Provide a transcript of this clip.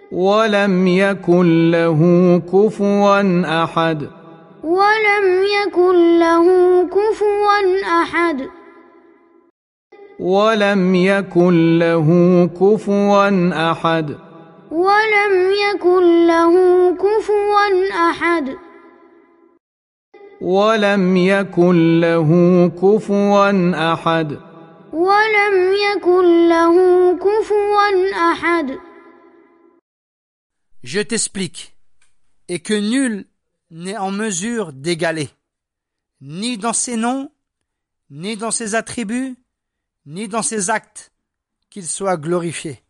ولم يكن له كفوا أحد ولم يكن له كفوا أحد ولم يكن له كفوا أحد ولم يكن له كفوا أحد ولم يكن له كفوا أحد ولم يكن له كفوا أحد. Je t'explique, et que nul n'est en mesure d'égaler, ni dans ses noms, ni dans ses attributs, ni dans ses actes, qu'il soit glorifié.